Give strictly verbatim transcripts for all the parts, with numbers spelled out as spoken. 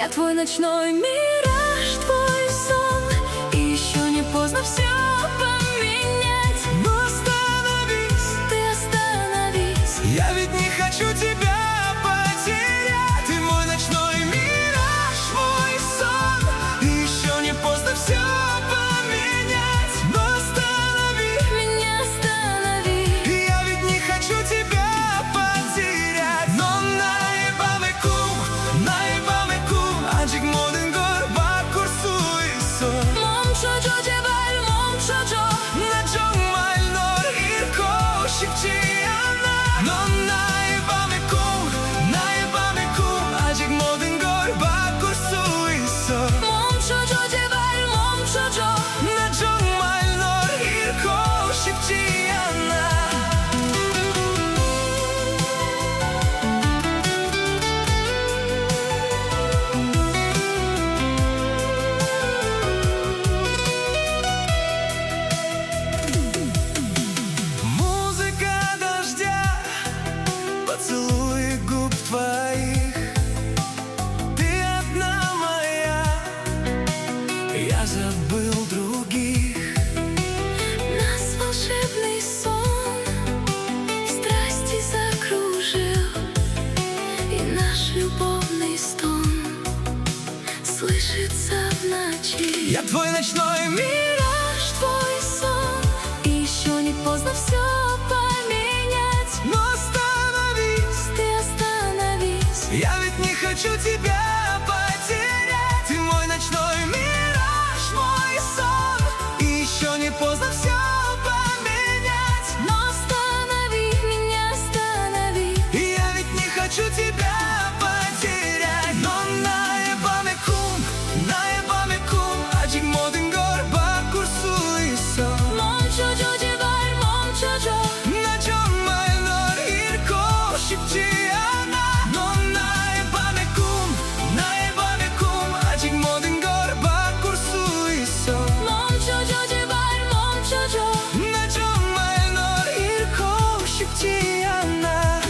Я твой ночной мираж, твой сон, и еще не поздно все поменять. Но остановись, ты остановись, я ведь не хочу тебя потерять. Ты мой ночной мираж, мой сон, и еще не поздно все поменять. Но останови, меня останови, я ведь не хочу тебя потерять. Но наебаме кум, naebame kum, ancak modern görba kursuysa. Mom çocuğu cebel, mom çocuğu. Na 정말 널 잃고 싶지 않아. 넌 나의 밤의 꿈, 나의 밤의 꿈, 아직 모든 걸 바꿀 수 있어. Mom çocuğu cebel, mom çocuğu. 나 정말 널 잃고 싶지 않아. Музыка дождя, поцелуи губ твоих. Ты одна моя, я забыл других. Нас волшебный сон страсти закружил, и наш любовный стон слышится в ночи. Я твой ночной мираж, Твой сон, и еще не поздно все поменять. но остановись, Ты остановись, я ведь не хочу тебя потерять. Ты мой ночной мираж, мой сон, и еще не поздно все поменять. но останови, меня останови. Я ведь не хочу тебя потерять. Но naebame kum, naebame kum, ancak modern görba kursuysa. Mom çocuğu cebel, mom çocuğu. 나 정말 널 잃고 싶지 않아. 넌 나의 밤의 꿈, 나의 밤의 꿈, 아직 모든 걸 바꿀 수 있어. Mom çocuğu cebel, mom çocuğu. 나 정말 널 잃고 싶지 않아.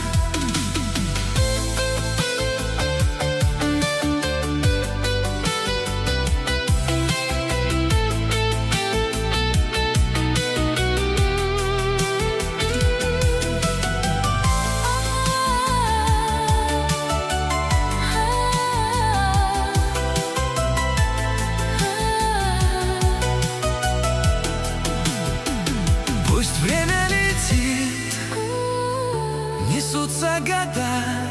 Пусть время летит, несутся года,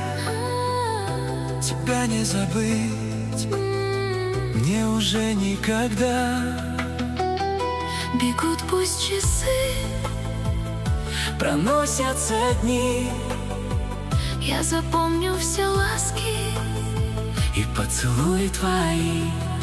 тебя не забыть мне уже никогда. Бегут пусть часы, Проносятся дни, я запомню все ласки и поцелуи твои